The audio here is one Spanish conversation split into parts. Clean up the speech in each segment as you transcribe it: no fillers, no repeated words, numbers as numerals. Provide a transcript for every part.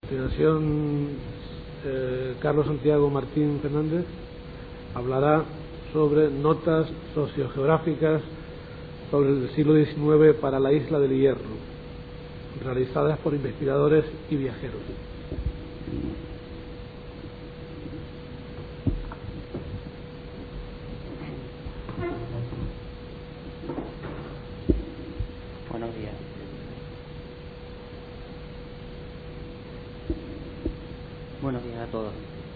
continuación, Carlos Santiago Martín Fernández hablará sobre notas sociogeográficas sobre el siglo XIX para la isla del Hierro, realizadas por investigadores y viajeros. Buenos días. Buenos días a todos.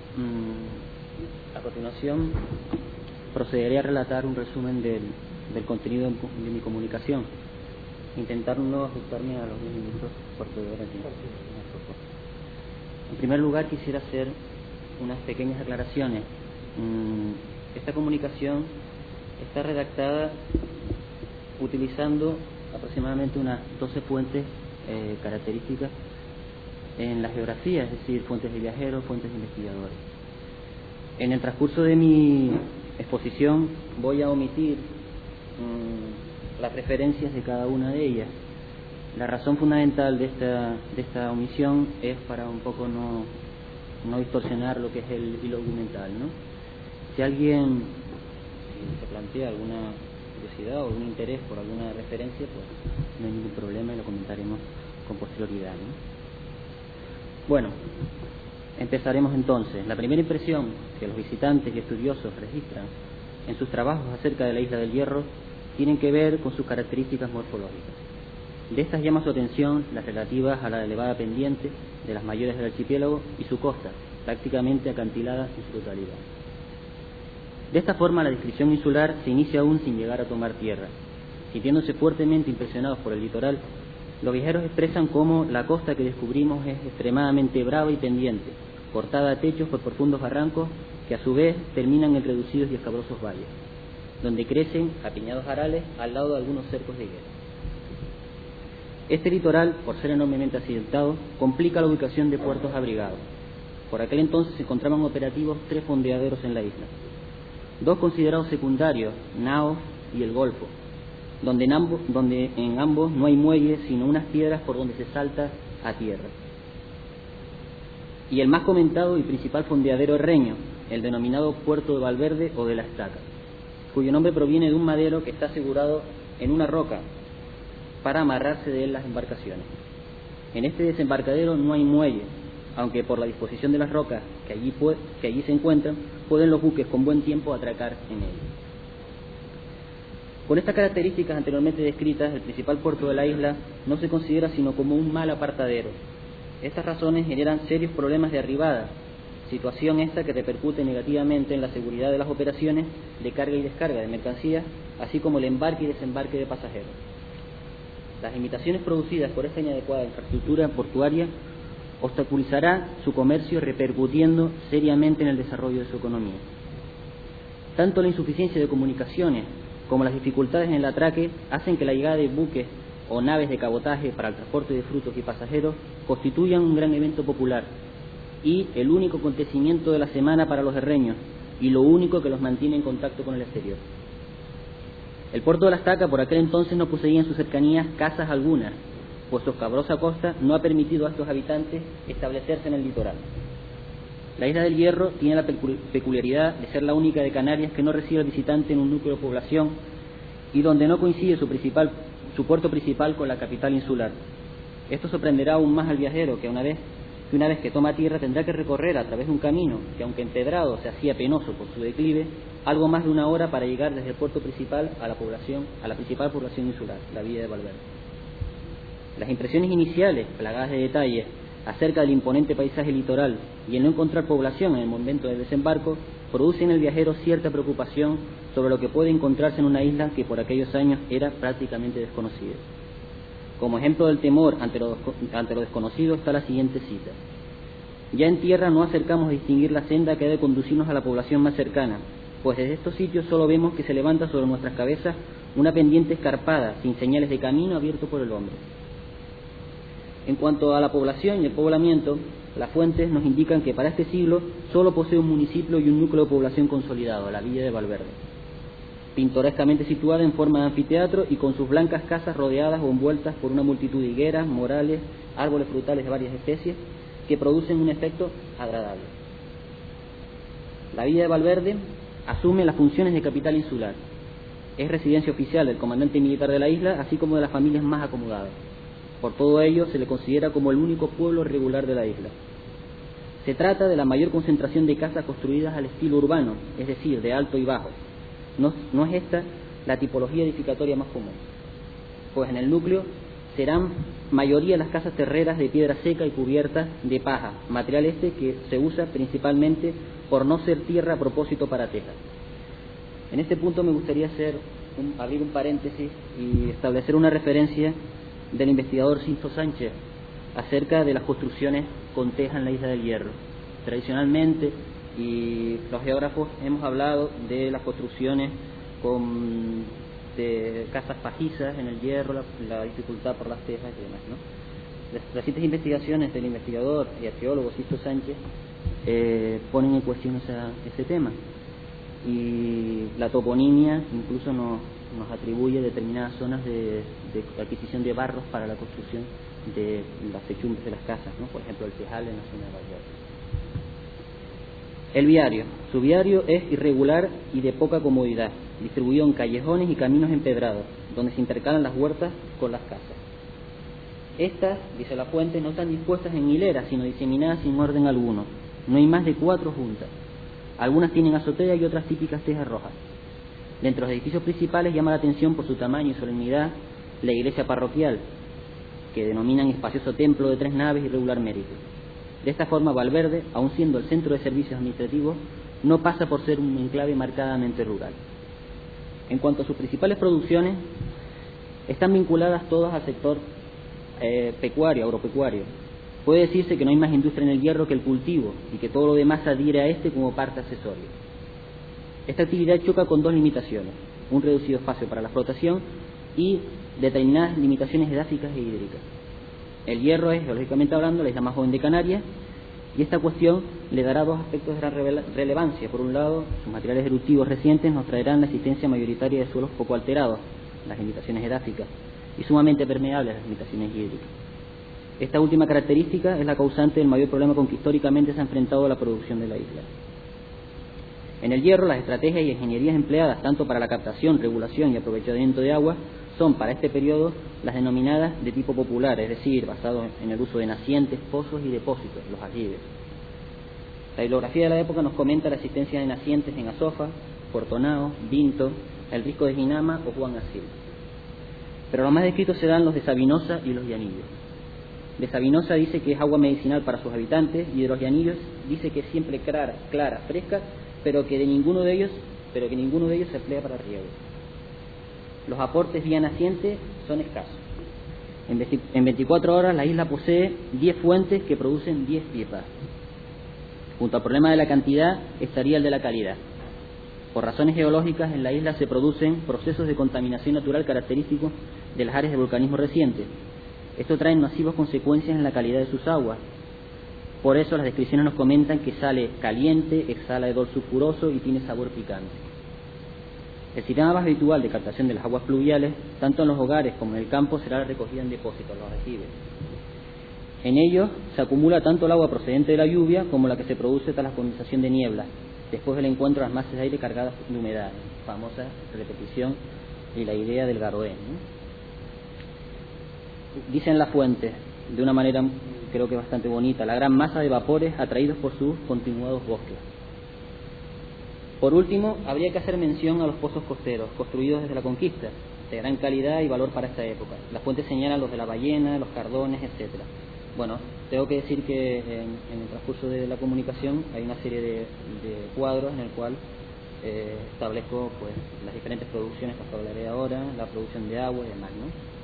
A continuación procederé a relatar un resumen del contenido de mi comunicación. Intentar no ajustarme a los 10 minutos por poder aquí. En primer lugar, quisiera hacer unas pequeñas aclaraciones. Esta comunicación está redactada utilizando aproximadamente unas 12 fuentes características en la geografía, es decir, fuentes de viajeros, fuentes de investigadores. En el transcurso de mi exposición voy a omitir las referencias de cada una de ellas. La razón fundamental de esta omisión es para un poco no distorsionar lo que es el hilo argumental, ¿no? Si alguien se plantea alguna curiosidad o algún interés por alguna referencia, pues no hay ningún problema y lo comentaremos con posterioridad, ¿no? Bueno, empezaremos entonces. La primera impresión que los visitantes y estudiosos registran en sus trabajos acerca de la isla del Hierro tienen que ver con sus características morfológicas. De estas llama su atención las relativas a la elevada pendiente de las mayores del archipiélago y su costa, prácticamente acantilada en su totalidad. De esta forma, la descripción insular se inicia aún sin llegar a tomar tierra. Sintiéndose fuertemente impresionados por el litoral, los viajeros expresan cómo la costa que descubrimos es extremadamente brava y pendiente, cortada a techos por profundos barrancos que a su vez terminan en reducidos y escabrosos valles, donde crecen apiñados jarales al lado de algunos cercos de higuera. Este litoral, por ser enormemente accidentado, complica la ubicación de puertos abrigados. Por aquel entonces se encontraban operativos 3 fondeaderos en la isla, 2 considerados secundarios, Naos y el Golfo, donde en ambos no hay muelles sino unas piedras por donde se salta a tierra. Y el más comentado y principal fondeadero Reño, el denominado Puerto de Valverde o de la Estaca, cuyo nombre proviene de un madero que está asegurado en una roca para amarrarse de él las embarcaciones. En este desembarcadero no hay muelle, aunque por la disposición de las rocas que allí se encuentran, pueden los buques con buen tiempo atracar en él. Con estas características anteriormente descritas, el principal puerto de la isla no se considera sino como un mal apartadero. Estas razones generan serios problemas de arribada, situación esta que repercute negativamente en la seguridad de las operaciones de carga y descarga de mercancías, así como el embarque y desembarque de pasajeros. Las limitaciones producidas por esta inadecuada infraestructura portuaria obstaculizará su comercio, repercutiendo seriamente en el desarrollo de su economía. Tanto la insuficiencia de comunicaciones como las dificultades en el atraque hacen que la llegada de buques o naves de cabotaje para el transporte de frutos y pasajeros constituyan un gran evento popular y el único acontecimiento de la semana para los herreños y lo único que los mantiene en contacto con el exterior. El puerto de la Estaca por aquel entonces no poseía en sus cercanías casas algunas, pues su escabrosa costa no ha permitido a estos habitantes establecerse en el litoral. La isla del Hierro tiene la peculiaridad de ser la única de Canarias que no recibe al visitante en un núcleo de población y donde no coincide su puerto principal con la capital insular. Esto sorprenderá aún más al viajero que una vez que toma tierra tendrá que recorrer a través de un camino que, aunque empedrado, se hacía penoso por su declive, algo más de una hora para llegar desde el puerto principal a la principal población insular, la villa de Valverde. Las impresiones iniciales, plagadas de detalles, acerca del imponente paisaje litoral y el no encontrar población en el momento del desembarco, producen en el viajero cierta preocupación sobre lo que puede encontrarse en una isla que por aquellos años era prácticamente desconocida. Como ejemplo del temor ante lo desconocido está la siguiente cita. Ya en tierra no acercamos a distinguir la senda que ha de conducirnos a la población más cercana, pues desde estos sitios solo vemos que se levanta sobre nuestras cabezas una pendiente escarpada, sin señales de camino abierto por el hombre. En cuanto a la población y el poblamiento, las fuentes nos indican que para este siglo solo posee un municipio y un núcleo de población consolidado, la villa de Valverde, pintorescamente situada en forma de anfiteatro y con sus blancas casas rodeadas o envueltas por una multitud de higueras, morales, árboles frutales de varias especies, que producen un efecto agradable. La villa de Valverde asume las funciones de capital insular. Es residencia oficial del comandante militar de la isla, así como de las familias más acomodadas. Por todo ello, se le considera como el único pueblo regular de la isla. Se trata de la mayor concentración de casas construidas al estilo urbano, es decir, de alto y bajo. No es esta la tipología edificatoria más común, pues en el núcleo serán mayoría las casas terreras de piedra seca y cubiertas de paja, material este que se usa principalmente por no ser tierra a propósito para tejas. En este punto me gustaría abrir un paréntesis y establecer una referencia del investigador Sixto Sánchez acerca de las construcciones con teja en la isla del Hierro. Tradicionalmente, y los geógrafos hemos hablado de las construcciones de casas pajizas en el Hierro, la dificultad por las tejas y demás, ¿no? Las recientes investigaciones del investigador y arqueólogo Sixto Sánchez ponen en cuestión ese tema, y la toponimia incluso nos atribuye determinadas zonas de adquisición de barros para la construcción de las techumbres de las casas, ¿no? Por ejemplo, el Tejal en la zona de Valverde. El viario. Su viario es irregular y de poca comodidad, distribuido en callejones y caminos empedrados, donde se intercalan las huertas con las casas. Estas, dice la fuente, no están dispuestas en hileras, sino diseminadas sin orden alguno. No hay más de 4 juntas. Algunas tienen azotea y otras típicas tejas rojas. De los edificios principales llama la atención por su tamaño y solemnidad la iglesia parroquial, que denominan espacioso templo de 3 naves y regular mérito. De esta forma, Valverde, aun siendo el centro de servicios administrativos, no pasa por ser un enclave marcadamente rural. En cuanto a sus principales producciones, están vinculadas todas al sector pecuario, agropecuario. Puede decirse que no hay más industria en el Hierro que el cultivo, y que todo lo demás adhiere a este como parte accesoria. Esta actividad choca con 2 limitaciones: un reducido espacio para la explotación y determinadas limitaciones edáficas e hídricas. El Hierro es, geológicamente hablando, la isla más joven de Canarias, y esta cuestión le dará 2 aspectos de gran relevancia. Por un lado, sus materiales eruptivos recientes nos traerán la existencia mayoritaria de suelos poco alterados, las limitaciones edáficas, y sumamente permeables, las limitaciones hídricas. Esta última característica es la causante del mayor problema con que históricamente se ha enfrentado la producción de la isla. En el Hierro, las estrategias y ingenierías empleadas tanto para la captación, regulación y aprovechamiento de agua son para este periodo las denominadas de tipo popular, es decir, basados en el uso de nacientes, pozos y depósitos, los aljibes. La bibliografía de la época nos comenta la existencia de nacientes en Azofa, Puerto Nao, Vinto, el Risco de Jinama o Juan Asil. Pero los más descritos serán los de Sabinosa y los Llanillos. De Sabinosa dice que es agua medicinal para sus habitantes, y de los Llanillos dice que es siempre clara, fresca, pero que ninguno de ellos se emplea para riego. Los aportes vía naciente son escasos. En 24 horas la isla posee 10 fuentes que producen 10 pipas. Junto al problema de la cantidad estaría el de la calidad. Por razones geológicas, en la isla se producen procesos de contaminación natural característicos de las áreas de volcanismo reciente. Esto trae masivas consecuencias en la calidad de sus aguas. Por eso las descripciones nos comentan que sale caliente, exhala hedor sulfuroso y tiene sabor picante. El sistema más habitual de captación de las aguas pluviales, tanto en los hogares como en el campo, será la recogida en depósitos, los aljibes. En ellos se acumula tanto el agua procedente de la lluvia como la que se produce tras la condensación de niebla, después del encuentro de las masas de aire cargadas de humedad, famosa repetición y la idea del Garoé, ¿no? Dicen las fuentes, de una manera creo que bastante bonita, la gran masa de vapores atraídos por sus continuados bosques. Por último, habría que hacer mención a los pozos costeros, construidos desde la conquista, de gran calidad y valor para esta época. Las fuentes señalan los de la Ballena, los Cardones, etcétera. Bueno, tengo que decir que en el transcurso de la comunicación hay una serie de cuadros en el cual establezco pues las diferentes producciones que os hablaré ahora, la producción de agua y demás, ¿no?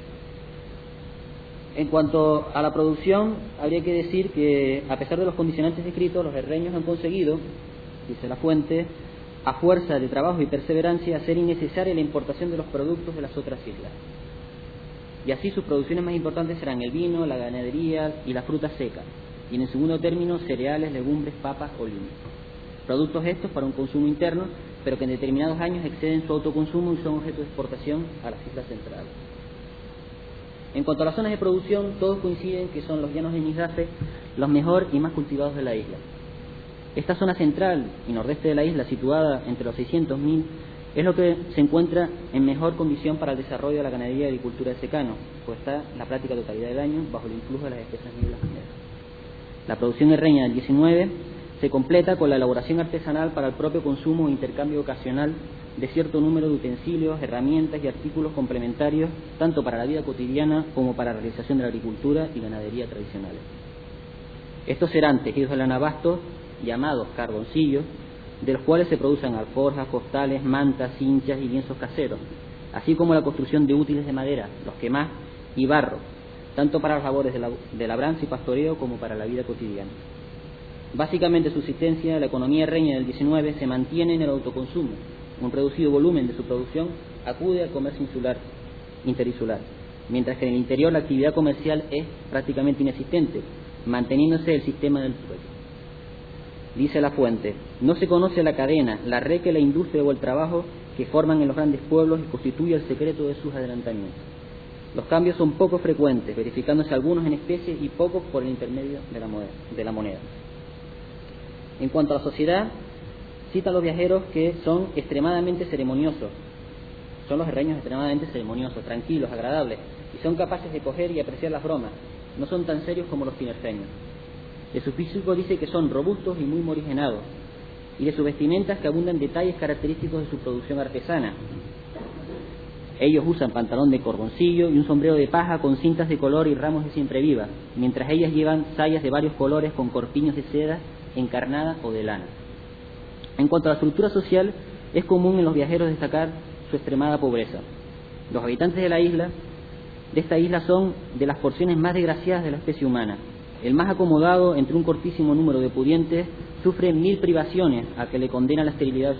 En cuanto a la producción, habría que decir que, a pesar de los condicionantes descritos, los herreños han conseguido, dice la fuente, a fuerza de trabajo y perseverancia, hacer innecesaria la importación de los productos de las otras islas. Y así sus producciones más importantes serán el vino, la ganadería y la fruta seca, y en el segundo término cereales, legumbres, papas o lino. Productos estos para un consumo interno, pero que en determinados años exceden su autoconsumo y son objeto de exportación a las islas centrales. En cuanto a las zonas de producción, todos coinciden que son los llanos de Ñizdafe los mejor y más cultivados de la isla. Esta zona central y nordeste de la isla, situada entre los 600.000, es lo que se encuentra en mejor condición para el desarrollo de la ganadería y agricultura de secano, pues está la práctica totalidad del año bajo el influjo de las espesas nieblas húmedas. La producción herreña del 19 se completa con la elaboración artesanal para el propio consumo e intercambio ocasional de cierto número de utensilios, herramientas y artículos complementarios, tanto para la vida cotidiana como para la realización de la agricultura y ganadería tradicionales. Estos serán tejidos de lana bastos, llamados carboncillos, de los cuales se producen alforjas, costales, mantas, cinchas y lienzos caseros, así como la construcción de útiles de madera, los quemás y barro, tanto para las labores de labranza y pastoreo como para la vida cotidiana. Básicamente, subsistencia, la economía herreña del 19 se mantiene en el autoconsumo. Un reducido volumen de su producción acude al comercio interinsular, mientras que en el interior la actividad comercial es prácticamente inexistente, manteniéndose el sistema del trueque. Dice la fuente: no se conoce la cadena, la red que la industria o el trabajo que forman en los grandes pueblos y constituye el secreto de sus adelantamientos. Los cambios son poco frecuentes, verificándose algunos en especie y pocos por el intermedio de la moneda. En cuanto a la sociedad, cita a los viajeros que son extremadamente ceremoniosos. Son los herreños extremadamente ceremoniosos, tranquilos, agradables, y son capaces de coger y apreciar las bromas. No son tan serios como los tinerfeños. De su físico dice que son robustos y muy morigenados, y de sus vestimentas que abundan detalles característicos de su producción artesana. Ellos usan pantalón de cordoncillo y un sombrero de paja con cintas de color y ramos de siempreviva, mientras ellas llevan sayas de varios colores con corpiños de seda encarnada o de lana. En cuanto a la estructura social, es común en los viajeros destacar su extremada pobreza. Los habitantes de esta isla son de las porciones más desgraciadas de la especie humana. El más acomodado, entre un cortísimo número de pudientes, sufre 1000 privaciones a que le condena la esterilidad.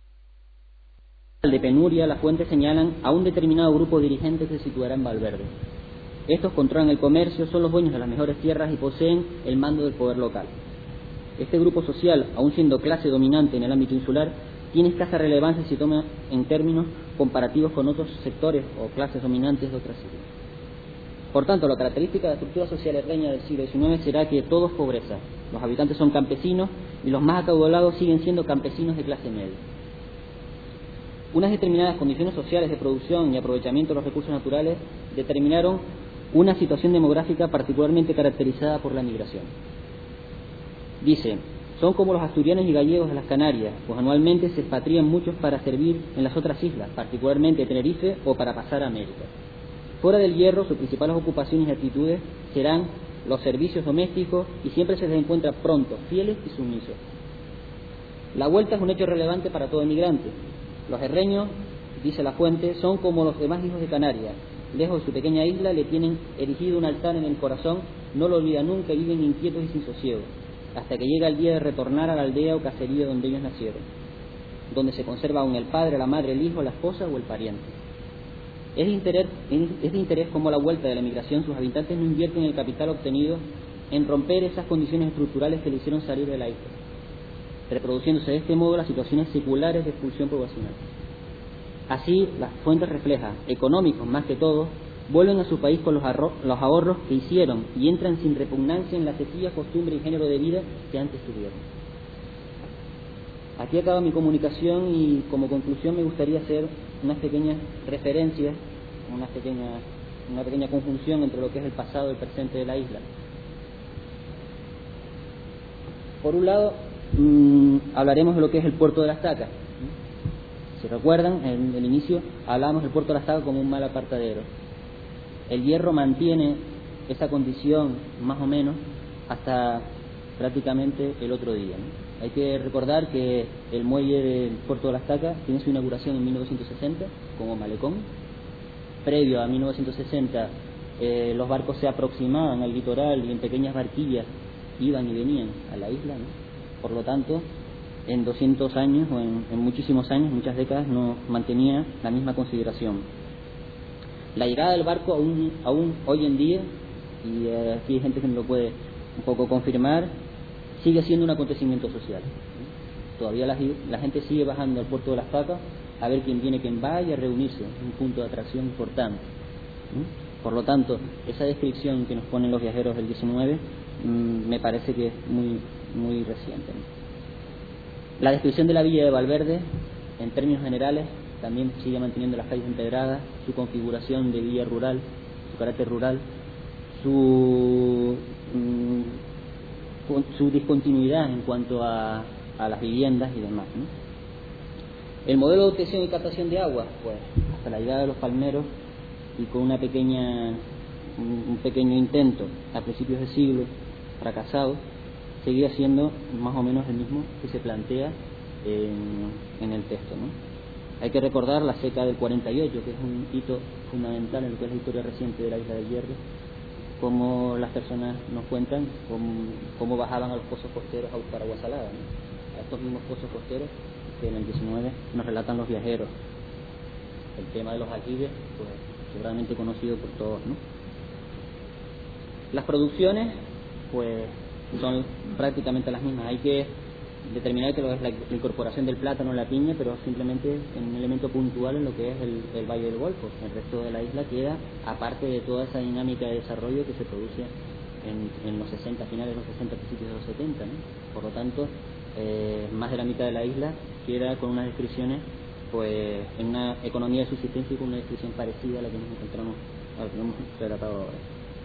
De penuria, las fuentes señalan a un determinado grupo de dirigentes que se situará en Valverde. Estos controlan el comercio, son los dueños de las mejores tierras y poseen el mando del poder local. Este grupo social, aun siendo clase dominante en el ámbito insular, tiene escasa relevancia si se toma en términos comparativos con otros sectores o clases dominantes de otras islas. Por tanto, la característica de la estructura social herreña del siglo XIX será que todo es pobreza. Los habitantes son campesinos y los más acaudalados siguen siendo campesinos de clase media. Unas determinadas condiciones sociales de producción y aprovechamiento de los recursos naturales determinaron una situación demográfica particularmente caracterizada por la migración. Dice: son como los asturianos y gallegos de las Canarias, pues anualmente se expatrian muchos para servir en las otras islas, particularmente Tenerife, o para pasar a América. Fuera del Hierro, sus principales ocupaciones y actitudes serán los servicios domésticos y siempre se les encuentra prontos, fieles y sumisos. La vuelta es un hecho relevante para todo emigrante. Los herreños, dice la fuente, son como los demás hijos de Canarias. Lejos de su pequeña isla le tienen erigido un altar en el corazón, no lo olvidan nunca y viven inquietos y sin sosiego, hasta que llega el día de retornar a la aldea o caserío donde ellos nacieron, donde se conserva aún el padre, la madre, el hijo, la esposa o el pariente. Es de interés cómo a la vuelta de la migración sus habitantes no invierten el capital obtenido en romper esas condiciones estructurales que le hicieron salir de la isla, reproduciéndose de este modo las situaciones seculares de expulsión poblacional. Así, las fuentes reflejan, económicos más que todo, vuelven a su país con los ahorros que hicieron y entran sin repugnancia en la sencilla costumbre y género de vida que antes tuvieron. Aquí acaba mi comunicación y como conclusión me gustaría hacer unas pequeñas referencias, una pequeña conjunción entre lo que es el pasado y el presente de la isla. Por un lado, hablaremos de lo que es el puerto de la Estaca. Si recuerdan, en el inicio hablábamos del puerto de la Estaca como un mal apartadero. El Hierro mantiene esa condición más o menos hasta prácticamente el otro día, ¿no? Hay que recordar que el muelle del puerto de la Estaca tiene su inauguración en 1960 como malecón. Previo a 1960 los barcos se aproximaban al litoral y en pequeñas barquillas iban y venían a la isla, ¿no? Por lo tanto, en 200 años o en muchísimos años, muchas décadas, no mantenía la misma consideración. La llegada del barco aún hoy en día, y aquí hay gente que me lo puede un poco confirmar, sigue siendo un acontecimiento social. Todavía la gente sigue bajando al puerto de la Estaca a ver quién viene, quién va y a reunirse, un punto de atracción importante. Por lo tanto, esa descripción que nos ponen los viajeros del 19 me parece que es muy reciente, ¿no? La descripción de la villa de Valverde, en términos generales, también sigue manteniendo las calles empedradas, su configuración de villa rural, su carácter rural, su discontinuidad en cuanto a las viviendas y demás, ¿no? El modelo de obtención y captación de agua, pues hasta la llegada de los palmeros y con un pequeño intento a principios de siglo fracasado, seguía siendo más o menos el mismo que se plantea en el texto, ¿no? Hay que recordar la seca del 48, que es un hito fundamental en lo que es la historia reciente de la isla del Hierro, como las personas nos cuentan cómo bajaban a los pozos costeros a buscar agua salada, ¿no? A estos mismos pozos costeros que en el 19 nos relatan los viajeros. El tema de los aljibes, pues seguramente conocido por todos, ¿no? Las producciones, pues son prácticamente las mismas. Hay que determinar que es la incorporación del plátano en la piña, pero simplemente en un elemento puntual en lo que es el Valle del Golfo. El resto de la isla queda aparte de toda esa dinámica de desarrollo que se produce en los 60, finales de los 60, principios de los 70, ¿no? Por lo tanto, más de la mitad de la isla queda con unas descripciones, pues en una economía de subsistencia y con una descripción parecida a la que nos encontramos, a la que hemos relatado ahora.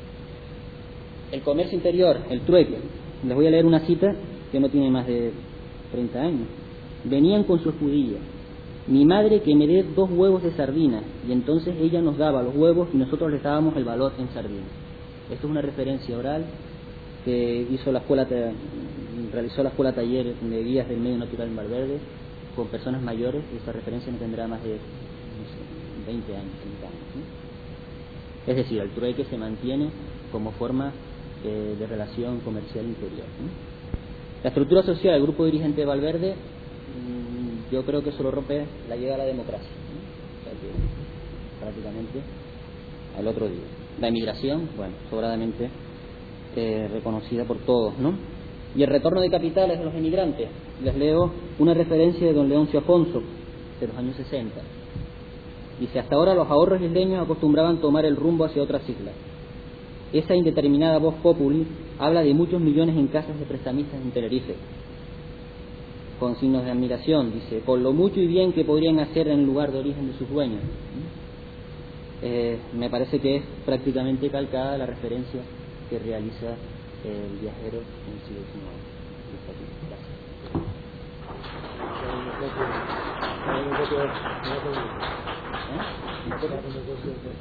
El comercio interior, el trueque. Les voy a leer una cita que no tiene más de 30 años. Venían con su escudilla: mi madre que me dé 2 huevos de sardina, y entonces ella nos daba los huevos y nosotros les dábamos el valor en sardina. Esto es una referencia oral que realizó la escuela taller de guías del medio natural en Valverde con personas mayores, y esta referencia no tendrá más de 20 años, 30 años, ¿no? Es decir, el trueque se mantiene como forma de relación comercial interior, ¿no? La estructura social del grupo dirigente de Valverde, yo creo que eso lo rompe la llegada a la democracia, ¿no? O sea que prácticamente al otro día. La emigración, bueno, sobradamente reconocida por todos, ¿no? Y el retorno de capitales de los emigrantes. Les leo una referencia de don Leoncio Afonso, de los años 60. Dice: hasta ahora los ahorros isleños acostumbraban tomar el rumbo hacia otras islas. Esa indeterminada voz populi habla de muchos millones en casas de prestamistas en Tenerife. Con signos de admiración, dice, por lo mucho y bien que podrían hacer en el lugar de origen de sus dueños. Me parece que es prácticamente calcada la referencia que realiza el viajero en el siglo XIX. Gracias.